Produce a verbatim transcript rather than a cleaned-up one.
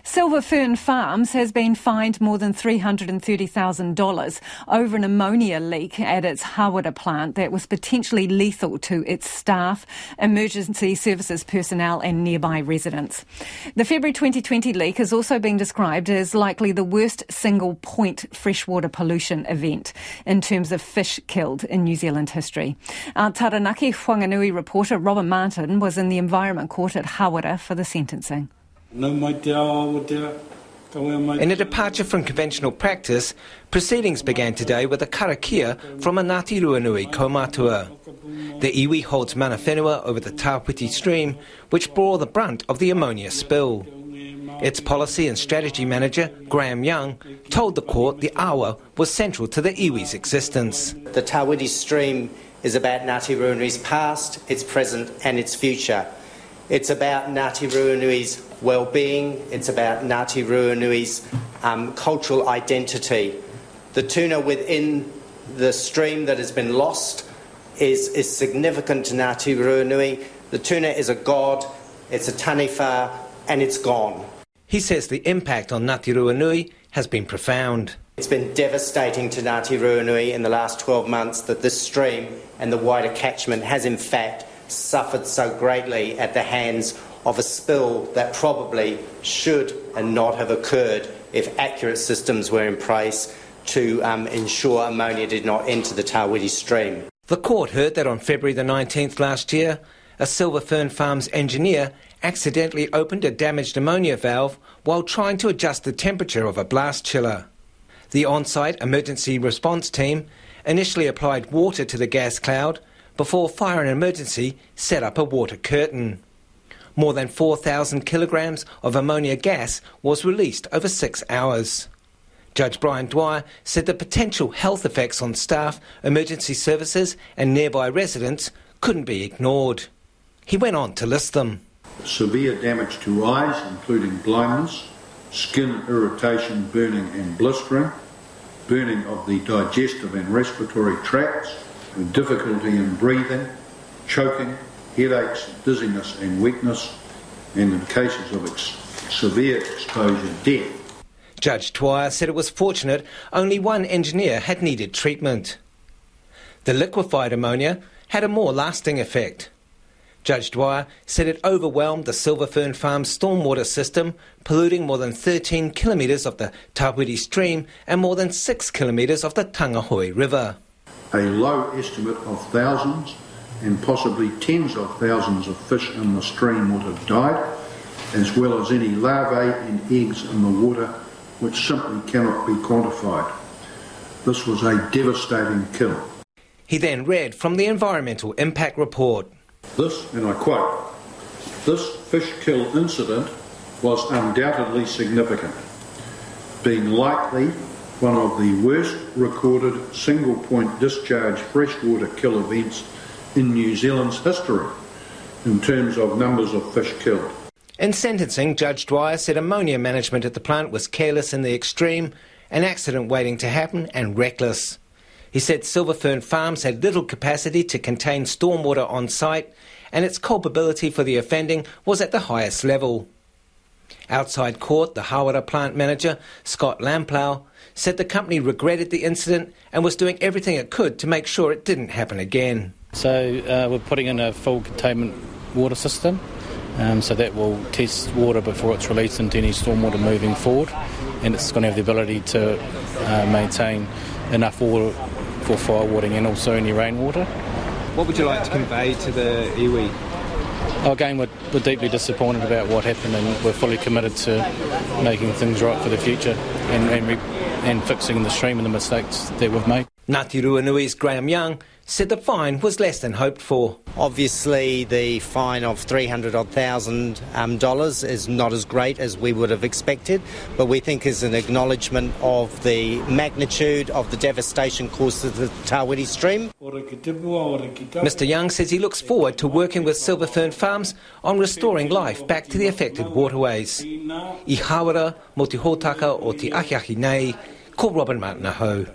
Silver Fern Farms has been fined more than three hundred thirty thousand dollars over an ammonia leak at its Hawera plant that was potentially lethal to its staff, emergency services personnel and nearby residents. The February twenty twenty leak is also being described as likely the worst single-point freshwater pollution event in terms of fish killed in New Zealand history. Our Taranaki Whanganui reporter Robert Martin was in the Environment Court at Hawera for the sentencing. In a departure from conventional practice, proceedings began today with a karakia from a Ngāti Ruanui kaumatua. The iwi holds mana whenua over the Tāwhiti stream, which bore the brunt of the ammonia spill. Its policy and strategy manager, Graham Young, told the court the awa was central to the iwi's existence. The Tāwhiti stream is about Ngāti Ruanui's past, its present and its future. It's about Ngāti Ruanui's well-being, it's about Ngāti Ruanui's um, cultural identity. The tuna within the stream that has been lost is, is significant to Ngāti Ruanui. The tuna is a god, it's a taniwha, and it's gone. He says the impact on Ngāti Ruanui has been profound. It's been devastating to Ngāti Ruanui in the last twelve months that this stream and the wider catchment has in fact suffered so greatly at the hands of a spill that probably should and not have occurred if accurate systems were in place to um, ensure ammonia did not enter the Tāwhiti stream. The court heard that on February the nineteenth last year, a Silver Fern Farms engineer accidentally opened a damaged ammonia valve while trying to adjust the temperature of a blast chiller. The on-site emergency response team initially applied water to the gas cloud before Fire and Emergency set up a water curtain. More than four thousand kilograms of ammonia gas was released over six hours. Judge Brian Dwyer said the potential health effects on staff, emergency services and nearby residents couldn't be ignored. He went on to list them. Severe damage to eyes, including blindness, skin irritation, burning and blistering, burning of the digestive and respiratory tracts, difficulty in breathing, choking, headaches, dizziness and weakness, and in cases of ex- severe exposure, death. Judge Dwyer said it was fortunate only one engineer had needed treatment. The liquefied ammonia had a more lasting effect. Judge Dwyer said it overwhelmed the Silver Fern Farms stormwater system, polluting more than thirteen kilometres of the Tāwhiti stream and more than six kilometres of the Tangahoi River. A low estimate of thousands and possibly tens of thousands of fish in the stream would have died, as well as any larvae and eggs in the water, which simply cannot be quantified. This was a devastating kill. He then read from the Environmental Impact Report. This, and I quote, "This fish kill incident was undoubtedly significant, being likely one of the worst recorded single-point discharge freshwater kill events in New Zealand's history in terms of numbers of fish killed." In sentencing, Judge Dwyer said ammonia management at the plant was careless in the extreme, an accident waiting to happen and reckless. He said Silver Fern Farms had little capacity to contain stormwater on site and its culpability for the offending was at the highest level. Outside court, the Hawera plant manager, Scott Lamplau, said the company regretted the incident and was doing everything it could to make sure it didn't happen again. So uh, we're putting in a full containment water system, um, so that will test water before it's released into any stormwater moving forward, and it's going to have the ability to uh, maintain enough water for firewatering and also any rainwater. What would you like to convey to the iwi? Oh, again, we're, we're deeply disappointed about what happened, and we're fully committed to making things right for the future and, and, re- and fixing the stream and the mistakes that we've made. Ngāti Ruanui's Graham Young said the fine was less than hoped for. Obviously, the fine of three hundred odd thousand um, dollars is not as great as we would have expected, but we think is an acknowledgement of the magnitude of the devastation caused to the Tāwhiti stream. Mister Young says he looks forward to working with Silver Fern Farms on restoring life back to the affected waterways. I Hawera, mo te hōtaka o te Ahiahi nei, ko Robert Martin Aho.